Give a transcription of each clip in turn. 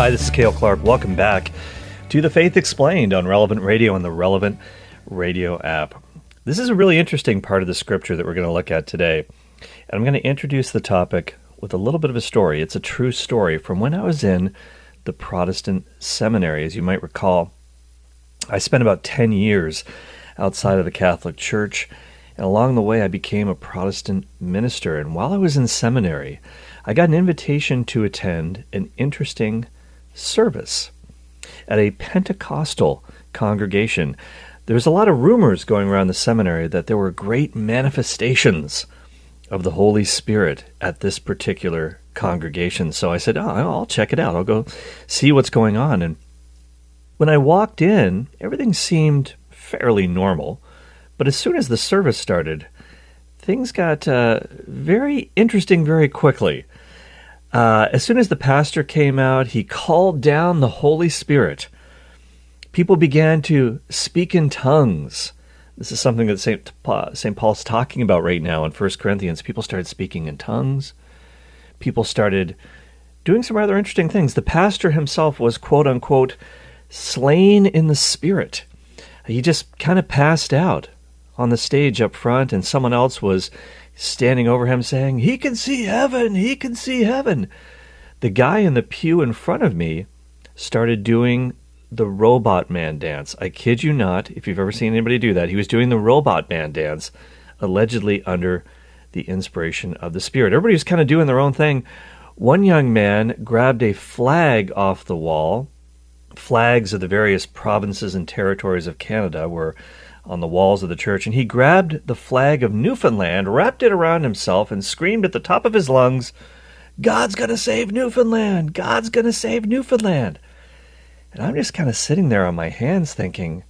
Hi, this is Cale Clark. Welcome back to The Faith Explained on Relevant Radio and the Relevant Radio app. This is a really interesting part of the scripture that we're going to look at today. And I'm going to introduce the topic with a little bit of a story. It's a true story from when I was in the Protestant seminary. As you might recall, I spent about 10 years outside of the Catholic Church, and along the way I became a Protestant minister. And while I was in seminary, I got an invitation to attend an interesting service at a Pentecostal congregation. There was a lot of rumors going around the seminary that there were great manifestations of the Holy Spirit at this particular congregation. So I said, I'll check it out. I'll go see what's going on. And when I walked in, everything seemed fairly normal. But as soon as the service started, things got very interesting very quickly. As soon as the pastor came out, he called down the Holy Spirit. People began to speak in tongues. This is something that St. Paul's talking about right now in 1 Corinthians. People started speaking in tongues. People started doing some rather interesting things. The pastor himself was, quote-unquote, slain in the Spirit. He just kind of passed out on the stage up front, and someone else was standing over him saying, "He can see heaven, he can see heaven." The guy in the pew in front of me started doing the Robot Man dance. I kid you not, if you've ever seen anybody do that, he was doing the Robot Man dance, allegedly under the inspiration of the Spirit. Everybody was kind of doing their own thing. One young man grabbed a flag off the wall. Flags of the various provinces and territories of Canada were on the walls of the church, and he grabbed the flag of Newfoundland, wrapped it around himself, and screamed at the top of his lungs, "God's going to save Newfoundland! God's going to save Newfoundland!" And I'm just kind of sitting there on my hands thinking,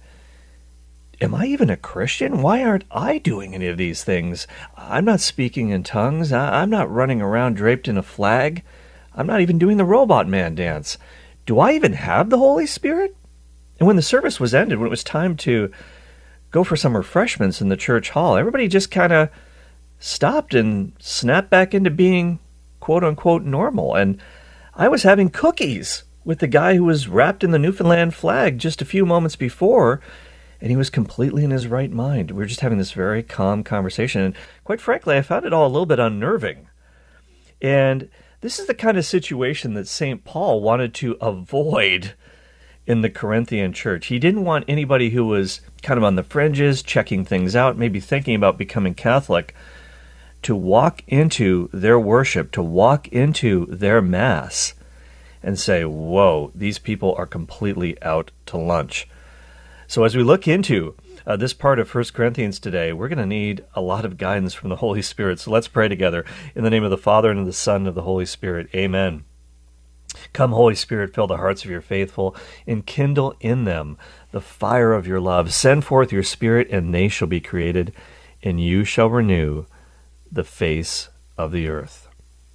am I even a Christian? Why aren't I doing any of these things? I'm not speaking in tongues. I'm not running around draped in a flag. I'm not even doing the Robot Man dance. Do I even have the Holy Spirit? And when the service was ended, when it was time to go for some refreshments in the church hall, everybody just kind of stopped and snapped back into being quote-unquote normal. And I was having cookies with the guy who was wrapped in the Newfoundland flag just a few moments before, and he was completely in his right mind. We were just having this very calm conversation, and quite frankly, I found it all a little bit unnerving. And this is the kind of situation that St. Paul wanted to avoid in the Corinthian church. He didn't want anybody who was kind of on the fringes, checking things out, maybe thinking about becoming Catholic, to walk into their worship, to walk into their Mass, and say, whoa, these people are completely out to lunch. So as we look into this part of 1 Corinthians today, we're going to need a lot of guidance from the Holy Spirit. So let's pray together in the name of the Father, and of the Son, and of the Holy Spirit. Amen. Come, Holy Spirit, fill the hearts of your faithful, and kindle in them the fire of your love. Send forth your Spirit, and they shall be created, and you shall renew the face of the earth.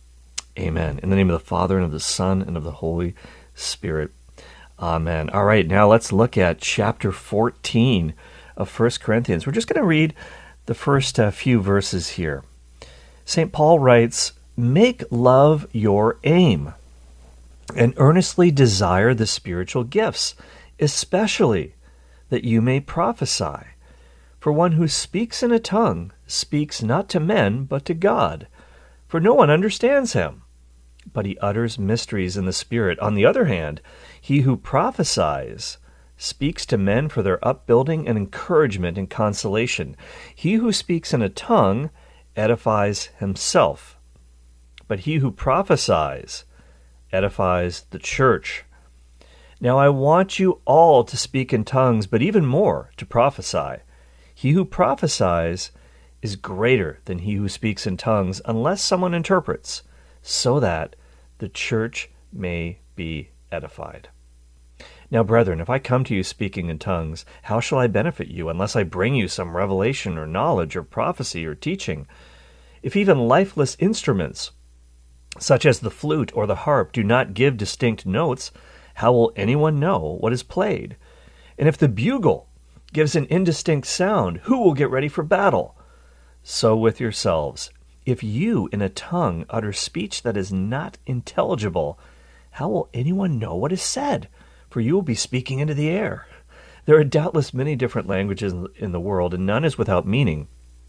Amen. In the name of the Father, and of the Son, and of the Holy Spirit. Amen. All right, now let's look at chapter 14 of 1 Corinthians. We're just going to read the first few verses here. St. Paul writes, "Make love your aim, and earnestly desire the spiritual gifts, especially that you may prophesy. For one who speaks in a tongue speaks not to men, but to God. For no one understands him, but he utters mysteries in the Spirit. On the other hand, he who prophesies speaks to men for their upbuilding and encouragement and consolation. He who speaks in a tongue edifies himself, but he who prophesies edifies the church. Now I want you all to speak in tongues, but even more to prophesy. He who prophesies is greater than he who speaks in tongues, unless someone interprets, so that the church may be edified. Now, brethren, if I come to you speaking in tongues, how shall I benefit you, unless I bring you some revelation or knowledge or prophecy or teaching? If even lifeless instruments, such as the flute or the harp, do not give distinct notes, how will anyone know what is played? And if the bugle gives an indistinct sound, who will get ready for battle? So with yourselves, if you in a tongue utter speech that is not intelligible, how will anyone know what is said? For you will be speaking into the air. There are doubtless many different languages in the world, and none is without meaning.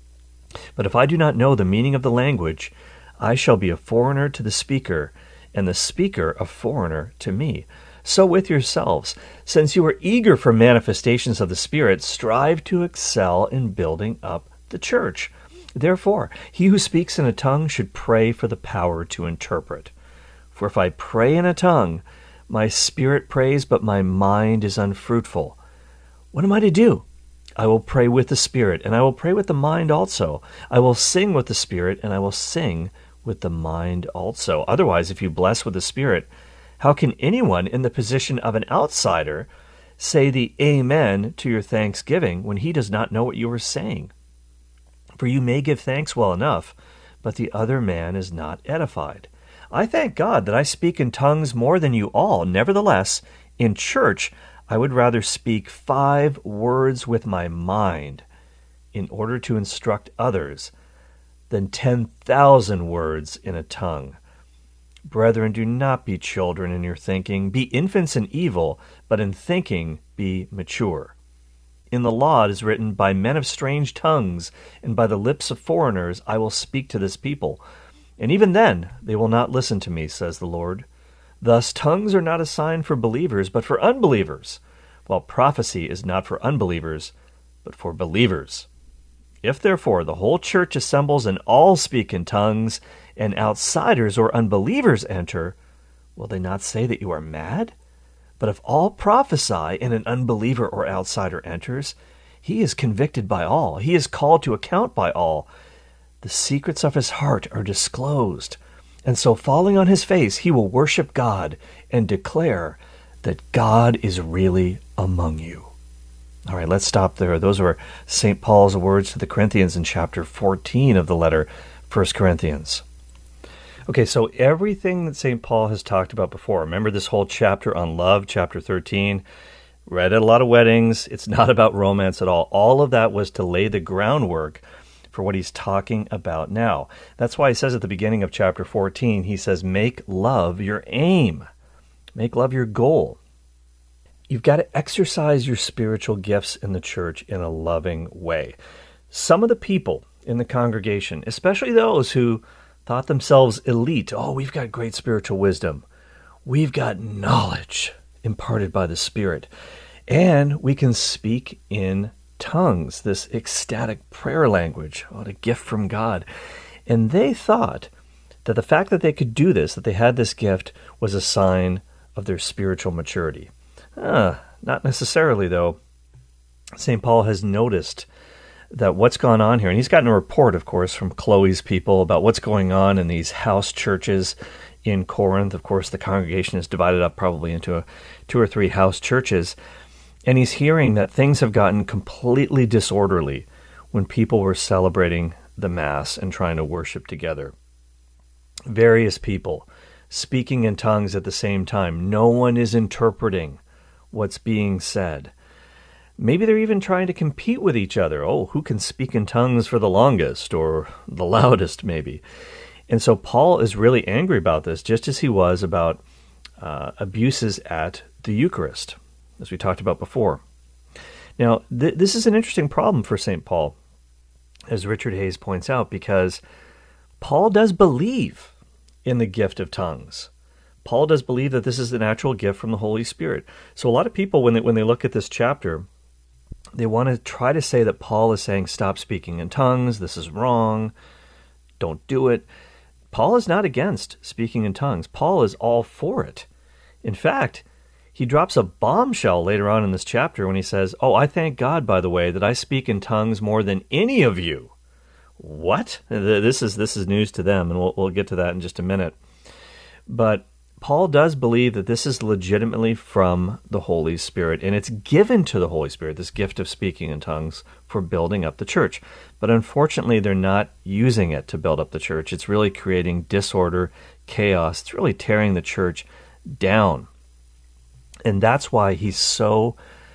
But if I do not know the meaning of the language, I shall be a foreigner to the speaker, and the speaker a foreigner to me. So with yourselves, since you are eager for manifestations of the Spirit, strive to excel in building up the church. Therefore, he who speaks in a tongue should pray for the power to interpret. For if I pray in a tongue, my spirit prays, but my mind is unfruitful. What am I to do? I will pray with the Spirit, and I will pray with the mind also. I will sing with the Spirit, and I will sing with the mind also. Otherwise, if you bless with the Spirit, how can anyone in the position of an outsider say the Amen to your thanksgiving when he does not know what you are saying? For you may give thanks well enough, but the other man is not edified. I thank God that I speak in tongues more than you all. Nevertheless, in church, I would rather speak 5 words with my mind in order to instruct others than 10,000 words in a tongue. Brethren, do not be children in your thinking. Be infants in evil, but in thinking be mature. In the law it is written, by men of strange tongues and by the lips of foreigners I will speak to this people. And even then they will not listen to me, says the Lord. Thus tongues are not a sign for believers, but for unbelievers, while prophecy is not for unbelievers, but for believers. If therefore the whole church assembles and all speak in tongues, and outsiders or unbelievers enter, will they not say that you are mad? But if all prophesy and an unbeliever or outsider enters, he is convicted by all. He is called to account by all. The secrets of his heart are disclosed. And so falling on his face, he will worship God and declare that God is really among you. All right, let's stop there. Those were St. Paul's words to the Corinthians in chapter 14 of the letter, 1 Corinthians. Okay, so everything that St. Paul has talked about before, remember this whole chapter on love, chapter 13, read at a lot of weddings, it's not about romance at all. All of that was to lay the groundwork for what he's talking about now. That's why he says at the beginning of chapter 14, he says, make love your aim. Make love your goal. You've got to exercise your spiritual gifts in the church in a loving way. Some of the people in the congregation, especially those who thought themselves elite, oh, we've got great spiritual wisdom. We've got knowledge imparted by the Spirit. And we can speak in tongues, this ecstatic prayer language, what a gift from God. And they thought that the fact that they could do this, that they had this gift, was a sign of their spiritual maturity. Not necessarily, though. St. Paul has noticed that what's gone on here, and he's gotten a report, of course, from Chloe's people about what's going on in these house churches in Corinth. Of course, the congregation is divided up probably into 2 or 3 house churches. And he's hearing that things have gotten completely disorderly when people were celebrating the Mass and trying to worship together. Various people speaking in tongues at the same time. No one is interpreting what's being said. Maybe they're even trying to compete with each other. Oh, who can speak in tongues for the longest or the loudest, maybe. And so Paul is really angry about this, just as he was about abuses at the Eucharist, as we talked about before. Now, this is an interesting problem for St. Paul, as Richard Hayes points out, because Paul does believe in the gift of tongues. Paul does believe that this is an actual gift from the Holy Spirit. So a lot of people, when they look at this chapter, they want to try to say that Paul is saying, stop speaking in tongues, this is wrong, don't do it. Paul is not against speaking in tongues. Paul is all for it. In fact, he drops a bombshell later on in this chapter when he says, oh, I thank God, by the way, that I speak in tongues more than any of you. What? This is news to them, and we'll get to that in just a minute. But Paul does believe that this is legitimately from the Holy Spirit, and it's given to the Holy Spirit, this gift of speaking in tongues, for building up the church. But unfortunately, they're not using it to build up the church. It's really creating disorder, chaos. It's really tearing the church down. And that's why he's so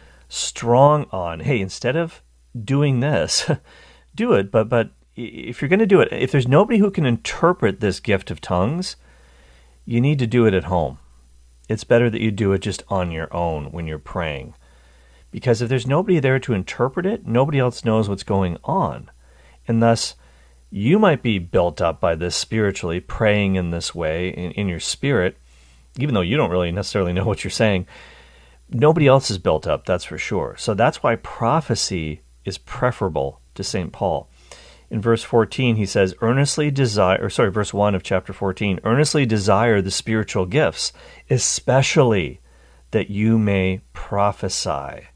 strong on, hey, instead of doing this, do it. But if you're going to do it, if there's nobody who can interpret this gift of tongues, you need to do it at home. it's better that you do it just on your own when you're praying. Because if there's nobody there to interpret it, nobody else knows what's going on. And thus, you might be built up by this spiritually, praying in this way in your spirit, even though you don't really necessarily know what you're saying. Nobody else is built up, that's for sure. So that's why prophecy is preferable to St. Paul. In verse 14, he says, verse 1 of chapter 14, earnestly desire the spiritual gifts, especially that you may prophesy.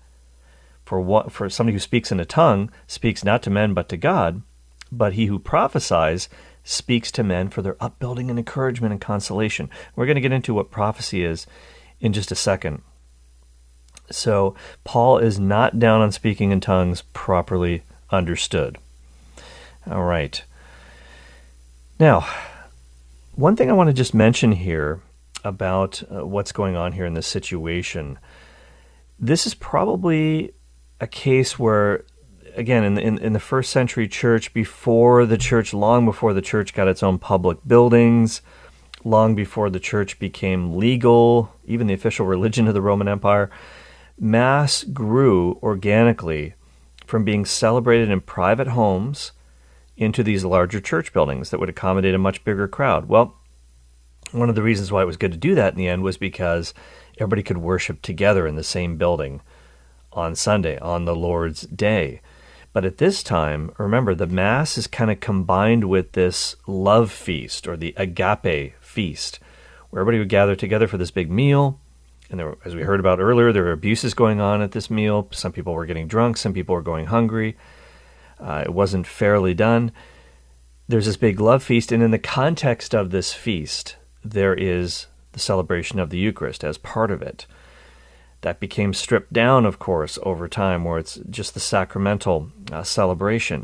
For somebody who speaks in a tongue speaks not to men but to God, but he who prophesies speaks to men for their upbuilding and encouragement and consolation. We're going to get into what prophecy is in just a second. So Paul is not down on speaking in tongues properly understood. All right. Now, one thing I want to just mention here about what's going on here in this situation. This is probably a case where, again, in the first century church, long before the church got its own public buildings, long before the church became legal, even the official religion of the Roman Empire, Mass grew organically from being celebrated in private homes into these larger church buildings that would accommodate a much bigger crowd. Well, one of the reasons why it was good to do that in the end was because everybody could worship together in the same building on Sunday, on the Lord's Day. But at this time, remember, the Mass is kind of combined with this love feast, or the agape feast, where everybody would gather together for this big meal. And there, as we heard about earlier, there were abuses going on at this meal. Some people were getting drunk. Some people were going hungry. It wasn't fairly done. There's this big love feast, and in the context of this feast, there is the celebration of the Eucharist as part of it. That became stripped down, of course, over time, where it's just the sacramental celebration.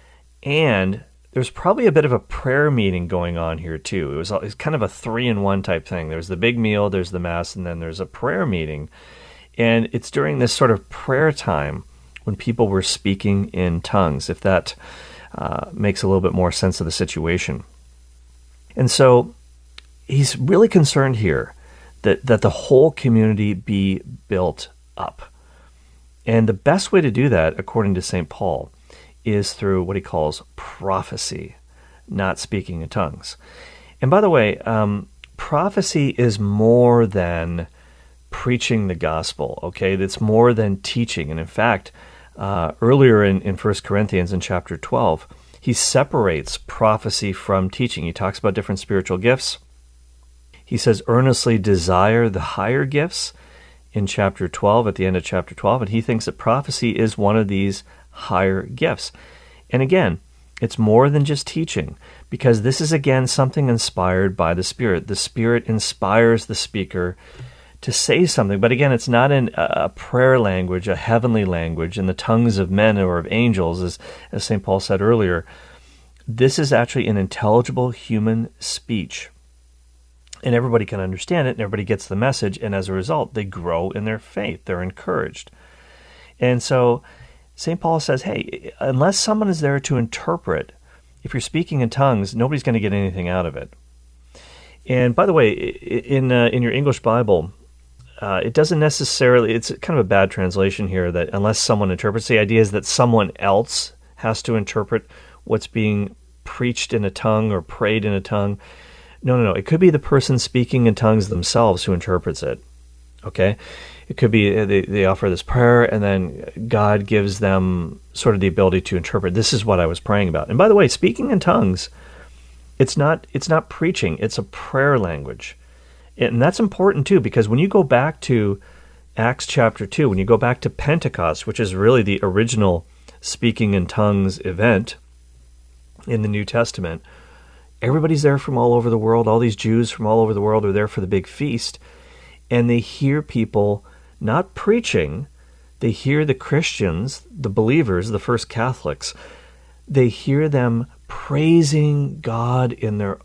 And there's probably a bit of a prayer meeting going on here, too. It was kind of a 3-in-1 type thing. There's the big meal, there's the Mass, and then there's a prayer meeting. And it's during this sort of prayer time when people were speaking in tongues, if that makes a little bit more sense of the situation. And so he's really concerned here that the whole community be built up. And the best way to do that, according to St. Paul, is through what he calls prophecy, not speaking in tongues. And by the way, prophecy is more than preaching the gospel, okay? It's more than teaching. And in fact, earlier in 1 Corinthians in chapter 12, he separates prophecy from teaching. He talks about different spiritual gifts. He says, earnestly desire the higher gifts in chapter 12, at the end of chapter 12, and he thinks that prophecy is one of these higher gifts. And again, it's more than just teaching, because this is, again, something inspired by the Spirit. The Spirit inspires the speaker to say something, but again, it's not in a prayer language, a heavenly language, in the tongues of men or of angels, as St. Paul said earlier. This is actually an intelligible human speech. And everybody can understand it, and everybody gets the message, and as a result, they grow in their faith. They're encouraged. And so St. Paul says, hey, unless someone is there to interpret, if you're speaking in tongues, nobody's going to get anything out of it. And by the way, in your English Bible, it doesn't necessarily, it's kind of a bad translation here, that unless someone interprets, the idea is that someone else has to interpret what's being preached in a tongue or prayed in a tongue. No. It could be the person speaking in tongues themselves who interprets it. Okay? It could be they offer this prayer, and then God gives them sort of the ability to interpret. This is what I was praying about. And by the way, speaking in tongues, it's not preaching. It's a prayer language. And that's important too, because when you go back to Acts chapter 2, when you go back to Pentecost, which is really the original speaking in tongues event in the New Testament, everybody's there from all over the world. All these Jews from all over the world are there for the big feast. And they hear people not preaching. They hear the Christians, the believers, the first Catholics. They hear them praising God in their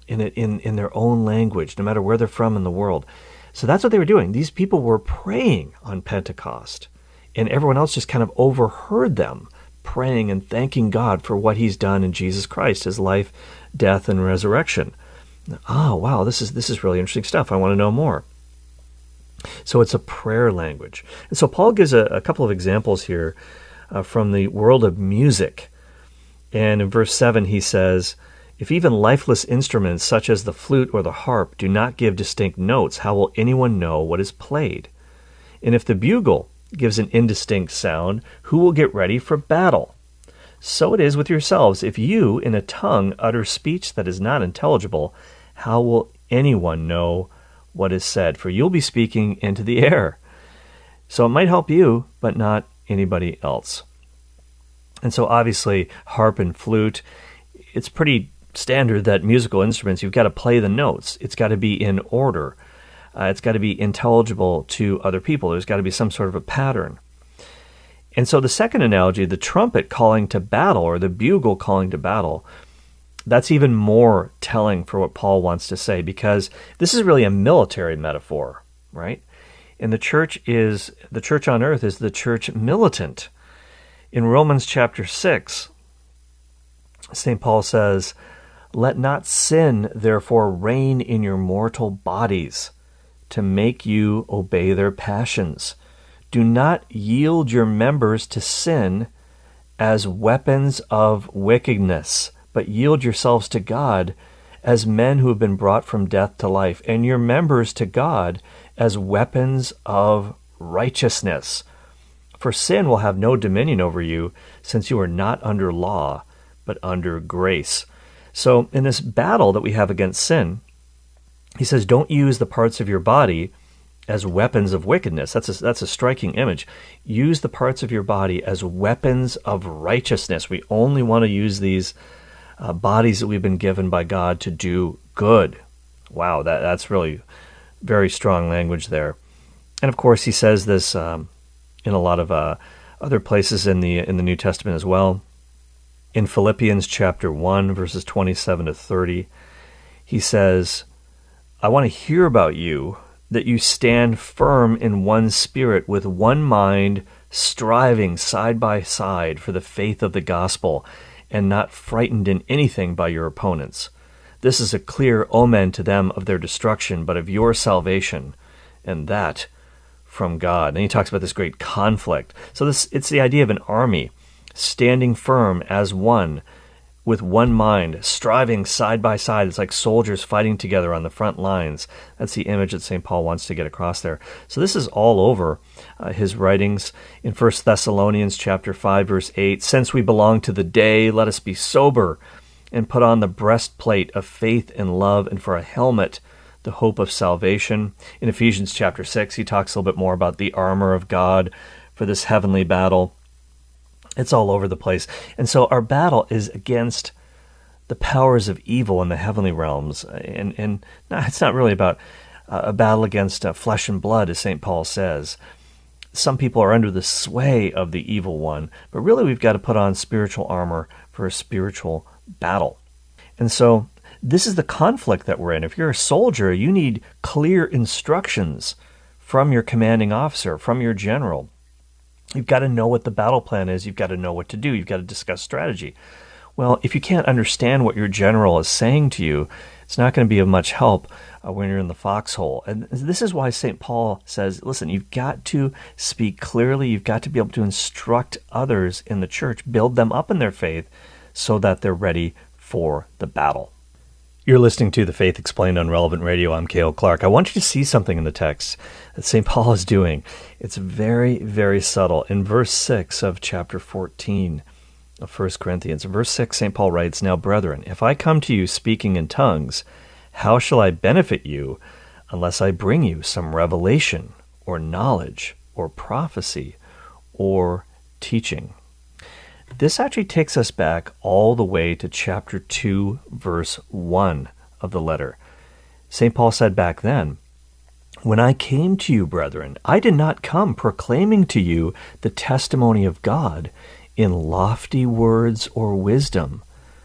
own language, no matter where they're from in the world. So that's what they were doing. These people were praying on Pentecost. And everyone else just kind of overheard them praying and thanking God for what he's done in Jesus Christ, his life, death, and resurrection. Oh, wow, this is really interesting stuff. I want to know more. So it's a prayer language. And so Paul gives a couple of examples here from the world of music. And in verse 7 he says, if even lifeless instruments such as the flute or the harp do not give distinct notes, how will anyone know what is played? And if the bugle gives an indistinct sound, who will get ready for battle? So it is with yourselves. If you, in a tongue, utter speech that is not intelligible, how will anyone know what is said? For you'll be speaking into the air. So it might help you, but not anybody else. And so obviously, harp and flute, it's pretty standard that musical instruments, you've got to play the notes. It's got to be in order. It's got to be intelligible to other people. There's got to be some sort of a pattern. And so the second analogy, the trumpet calling to battle or the bugle calling to battle, that's even more telling for what Paul wants to say, because this is really a military metaphor, right? And the church on earth is the church militant. In Romans chapter 6, St. Paul says, let not sin therefore reign in your mortal bodies to make you obey their passions. Do not yield your members to sin as weapons of wickedness, but yield yourselves to God as men who have been brought from death to life, and your members to God as weapons of righteousness. For sin will have no dominion over you, since you are not under law, but under grace. So in this battle that we have against sin, he says, don't use the parts of your body as weapons of wickedness. That's a striking image. Use the parts of your body as weapons of righteousness. We only want to use these bodies that we've been given by God to do good. Wow, that's really very strong language there. And of course, he says this in a lot of other places in the New Testament as well. In Philippians chapter 1, verses 27 to 30, he says, I want to hear about you, that you stand firm in one spirit, with one mind, striving side by side for the faith of the gospel, and not frightened in anything by your opponents. This is a clear omen to them of their destruction, but of your salvation, and that from God. And he talks about this great conflict. So it's the idea of an army standing firm as one, with one mind, striving side by side. It's like soldiers fighting together on the front lines. That's the image that St. Paul wants to get across there. So this is all over his writings. In 1 Thessalonians chapter 5, verse 8, since we belong to the day, let us be sober and put on the breastplate of faith and love, and for a helmet, the hope of salvation. In Ephesians chapter 6, he talks a little bit more about the armor of God for this heavenly battle. It's all over the place. And so our battle is against the powers of evil in the heavenly realms. And it's not really about a battle against flesh and blood, as St. Paul says. Some people are under the sway of the evil one, but really we've got to put on spiritual armor for a spiritual battle. And so this is the conflict that we're in. If you're a soldier, you need clear instructions from your commanding officer, from your general. You've got to know what the battle plan is. You've got to know what to do. You've got to discuss strategy. Well, if you can't understand what your general is saying to you, it's not going to be of much help when you're in the foxhole. And this is why St. Paul says, listen, you've got to speak clearly. You've got to be able to instruct others in the church, build them up in their faith so that they're ready for the battle. You're listening to The Faith Explained on Relevant Radio. I'm Cale Clark. I want you to see something in the text that St. Paul is doing. It's very, very subtle. In verse 6 of chapter 14 of 1 Corinthians, in verse 6, St. Paul writes, now, brethren, if I come to you speaking in tongues, how shall I benefit you unless I bring you some revelation or knowledge or prophecy or teaching? This actually takes us back all the way to chapter 2, verse 1 of the letter. St. Paul said back then, when I came to you, brethren, I did not come proclaiming to you the testimony of God in lofty words or wisdom.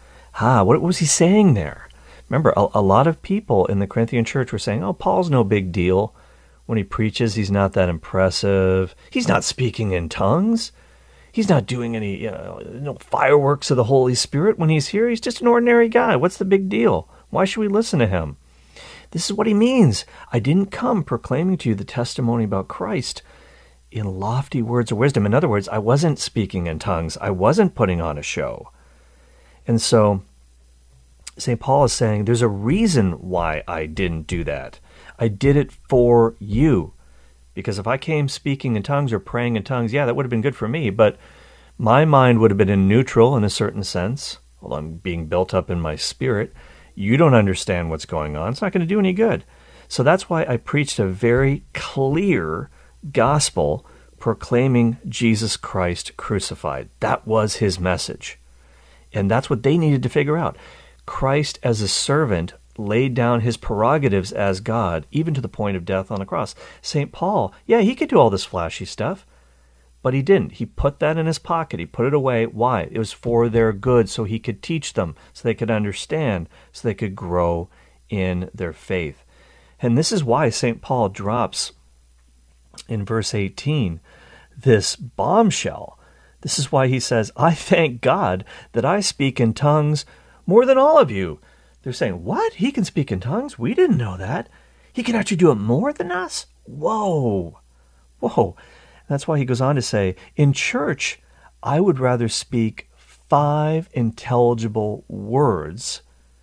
What was he saying there? Remember, a lot of people in the Corinthian church were saying, oh, Paul's no big deal. When he preaches, he's not that impressive. He's not speaking in tongues. He's not doing any fireworks of the Holy Spirit when he's here. He's just an ordinary guy. What's the big deal? Why should we listen to him? This is what he means. I didn't come proclaiming to you the testimony about Christ in lofty words of wisdom. In other words, I wasn't speaking in tongues. I wasn't putting on a show. And so St. Paul is saying there's a reason why I didn't do that. I did it for you. Because if I came speaking in tongues or praying in tongues, yeah, that would have been good for me, but my mind would have been in neutral in a certain sense. Well, I'm being built up in my spirit. You don't understand what's going on. It's not going to do any good. So that's why I preached a very clear gospel proclaiming Jesus Christ crucified. That was his message. And that's what they needed to figure out. Christ as a servant laid down his prerogatives as God, even to the point of death on the cross. St. Paul, yeah, he could do all this flashy stuff, but he didn't. He put that in his pocket. He put it away. Why? It was for their good, so he could teach them, so they could understand, so they could grow in their faith. And this is why St. Paul drops in verse 18 this bombshell. This is why he says, I thank God that I speak in tongues more than all of you. They're saying, what? He can speak in tongues? We didn't know that. He can actually do it more than us? Whoa. Whoa. That's why he goes on to say, in church, I would rather speak 5 intelligible words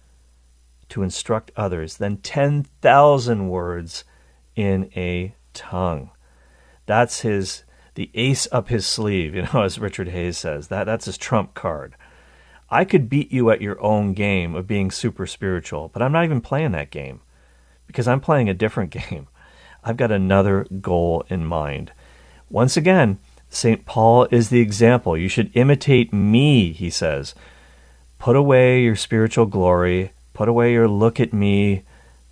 to instruct others than 10,000 words in a tongue. That's the ace up his sleeve, as Richard Hayes says. That's his trump card. I could beat you at your own game of being super spiritual, but I'm not even playing that game because I'm playing a different game. I've got another goal in mind. Once again, St. Paul is the example. You should imitate me, he says. Put away your spiritual glory, put away your look at me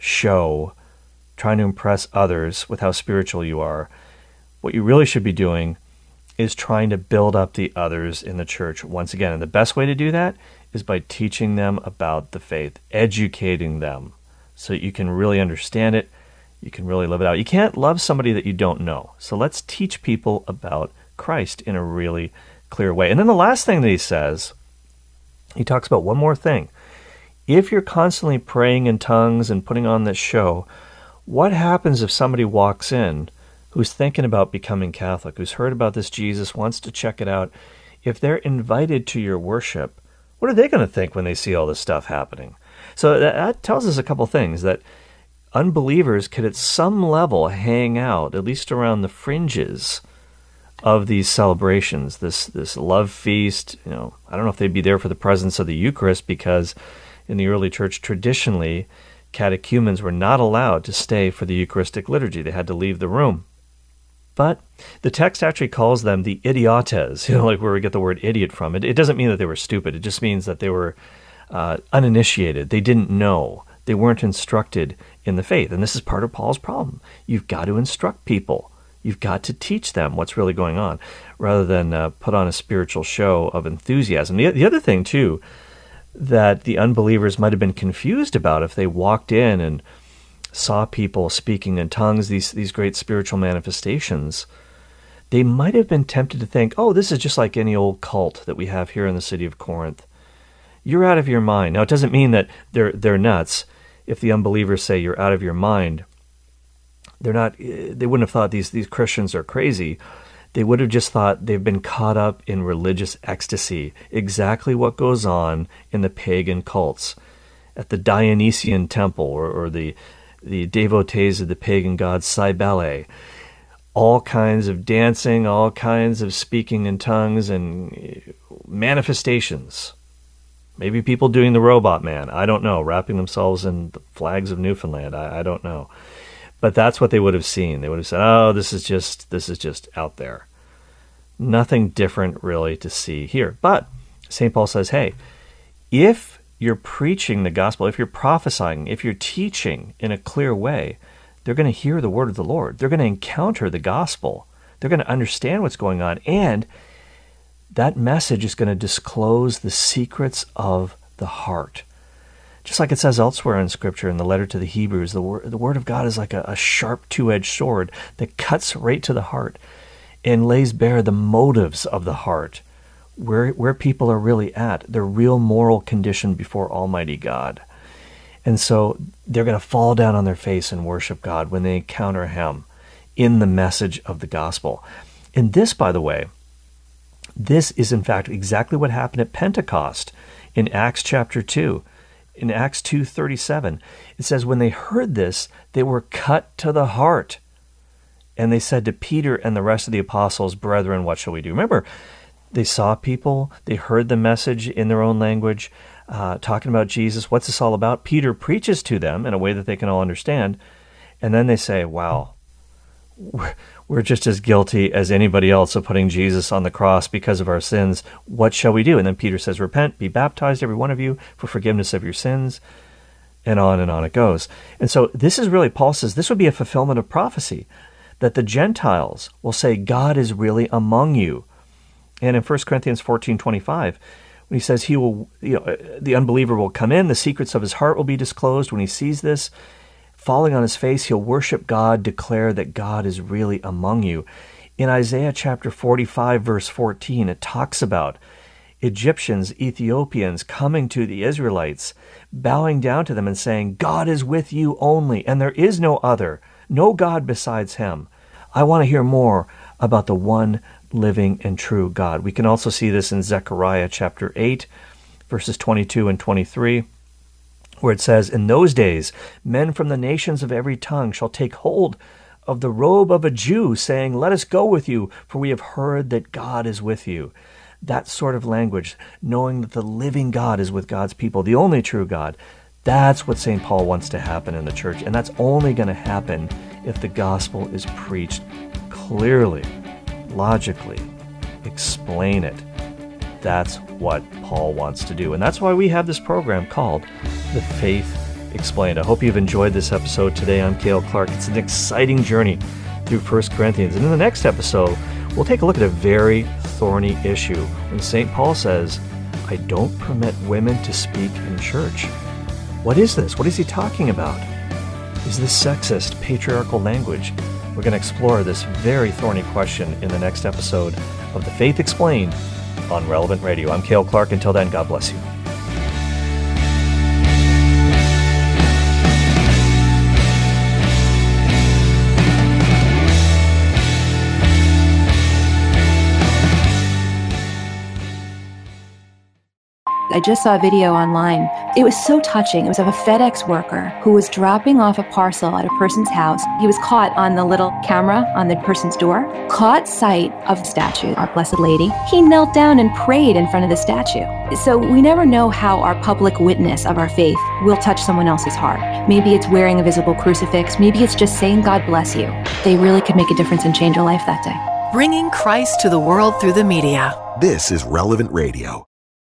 show, trying to impress others with how spiritual you are. What you really should be doing is trying to build up the others in the church once again. And the best way to do that is by teaching them about the faith, educating them so that you can really understand it, you can really live it out. You can't love somebody that you don't know. So let's teach people about Christ in a really clear way. And then the last thing that he says, he talks about one more thing. If you're constantly praying in tongues and putting on this show, what happens if somebody walks in who's thinking about becoming Catholic, who's heard about this Jesus, wants to check it out? If they're invited to your worship, what are they going to think when they see all this stuff happening? So that tells us a couple things, that unbelievers could at some level hang out, at least around the fringes of these celebrations, this love feast. I don't know if they'd be there for the presence of the Eucharist, because in the early church, traditionally, catechumens were not allowed to stay for the Eucharistic liturgy. They had to leave the room. But the text actually calls them the idiotes, like where we get the word idiot from. It doesn't mean that they were stupid. It just means that they were uninitiated. They didn't know. They weren't instructed in the faith. And this is part of Paul's problem. You've got to instruct people. You've got to teach them what's really going on, rather than put on a spiritual show of enthusiasm. The other thing, too, that the unbelievers might have been confused about if they walked in and saw people speaking in tongues, these great spiritual manifestations, they might have been tempted to think, oh, this is just like any old cult that we have here in the city of Corinth. You're out of your mind. Now, it doesn't mean that they're nuts. If the unbelievers say you're out of your mind, they wouldn't have thought these Christians are crazy. They would have just thought they've been caught up in religious ecstasy, exactly what goes on in the pagan cults. At the Dionysian temple or the devotees of the pagan god Cybele, all kinds of dancing, all kinds of speaking in tongues and manifestations. Maybe people doing the robot man, I don't know, wrapping themselves in the flags of Newfoundland, I don't know. But that's what they would have seen. They would have said, oh, this is just out there. Nothing different really to see here. But St. Paul says, hey, if you're preaching the gospel, if you're prophesying, if you're teaching in a clear way, they're going to hear the word of the Lord. They're going to encounter the gospel. They're going to understand what's going on. And that message is going to disclose the secrets of the heart. Just like it says elsewhere in Scripture, in the letter to the Hebrews, the word of God is like a sharp two-edged sword that cuts right to the heart and lays bare the motives of the heart, where people are really at, their real moral condition before Almighty God. And so they're going to fall down on their face and worship God when they encounter him in the message of the gospel. And this, by the way, this is in fact exactly what happened at Pentecost in Acts chapter 2. In Acts 2:37, it says, when they heard this, they were cut to the heart. And they said to Peter and the rest of the apostles, brethren, what shall we do? Remember, they saw people, they heard the message in their own language, talking about Jesus. What's this all about? Peter preaches to them in a way that they can all understand. And then they say, wow, we're just as guilty as anybody else of putting Jesus on the cross because of our sins. What shall we do? And then Peter says, repent, be baptized, every one of you, for forgiveness of your sins. And on it goes. And so this is really, Paul says, this would be a fulfillment of prophecy, that the Gentiles will say, God is really among you. And in 1 Corinthians 14:25, when he says he will, the unbeliever will come in, the secrets of his heart will be disclosed. When he sees this, falling on his face, he'll worship God, declare that God is really among you. In Isaiah chapter 45, verse 14, it talks about Egyptians, Ethiopians coming to the Israelites, bowing down to them and saying, God is with you only, and there is no other, no God besides him. I want to hear more about the one living and true God. We can also see this in Zechariah chapter 8, verses 22 and 23, where it says, in those days, men from the nations of every tongue shall take hold of the robe of a Jew, saying, let us go with you, for we have heard that God is with you. That sort of language, knowing that the living God is with God's people, the only true God, that's what St. Paul wants to happen in the church. And that's only going to happen if the gospel is preached clearly, logically, explain it. That's what Paul wants to do. And that's why we have this program called The Faith Explained. I hope you've enjoyed this episode today. I'm Cale Clark. It's an exciting journey through 1 Corinthians. And in the next episode, we'll take a look at a very thorny issue when St. Paul says, I don't permit women to speak in church. What is this? What is he talking about? Is this sexist, patriarchal language? We're going to explore this very thorny question in the next episode of The Faith Explained on Relevant Radio. I'm Cale Clark. Until then, God bless you. I just saw a video online. It was so touching. It was of a FedEx worker who was dropping off a parcel at a person's house. He was caught on the little camera on the person's door, caught sight of the statue, Our Blessed Lady. He knelt down and prayed in front of the statue. So we never know how our public witness of our faith will touch someone else's heart. Maybe it's wearing a visible crucifix. Maybe it's just saying, God bless you. They really could make a difference and change a life that day. Bringing Christ to the world through the media. This is Relevant Radio.